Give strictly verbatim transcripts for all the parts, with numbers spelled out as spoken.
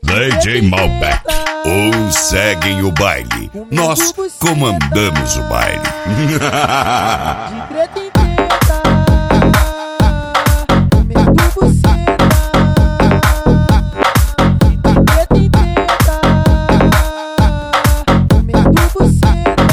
D J Malbec, ou seguem o baile, nós comandamos o baile. De treta em treta, comendo buceta. De treta em treta, comendo buceta.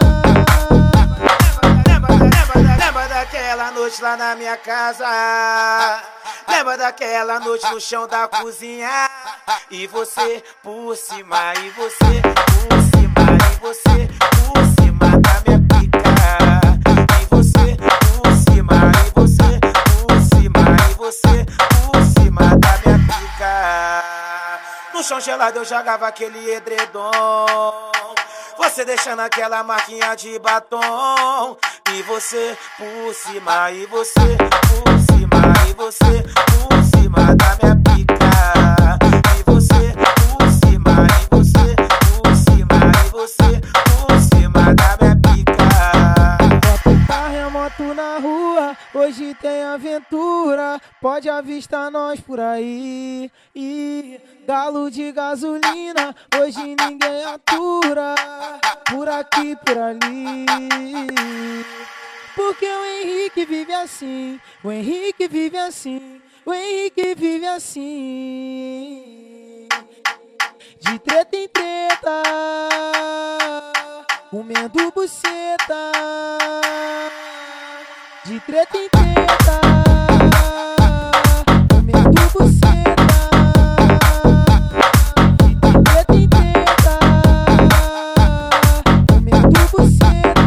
Lembra, lembra, lembra daquela noite lá na minha casa? Lembra daquela noite no chão da cozinha? E você por cima, e você por cima, e você por cima da minha pica. E você por cima, e você por cima, e você por cima da minha pica. No chão gelado eu jogava aquele edredom, você deixando aquela marquinha de batom. E você por cima, e você por cima, e você por cima da minha pica. E você por cima, e você por cima, e você por cima da minha pica. Moto, carro é moto na rua, hoje tem aventura. Pode avistar nós por aí. E galo de gasolina, hoje ninguém atura. Por aqui, por ali. Porque o Henrique vive assim, o Henrique vive assim, o Henrique vive assim. De treta em treta, comendo buceta. De treta em treta, comendo buceta. De treta em treta, comendo buceta.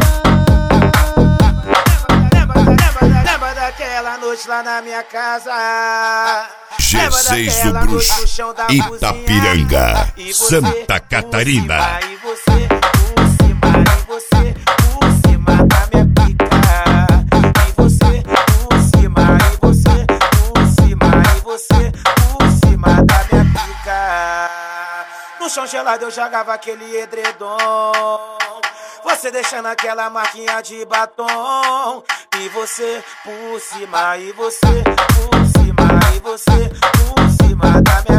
Lembra daquela noite lá na minha casa? G seis do Bruxo, Itapiranga, Santa Catarina. E você por cima, e você por cima da minha pica. E você por cima, e você por cima, e você por cima da minha pica. No chão gelado eu jogava aquele edredom, você deixando aquela marquinha de batom. E você por cima, e você por cima, e você por cima da minha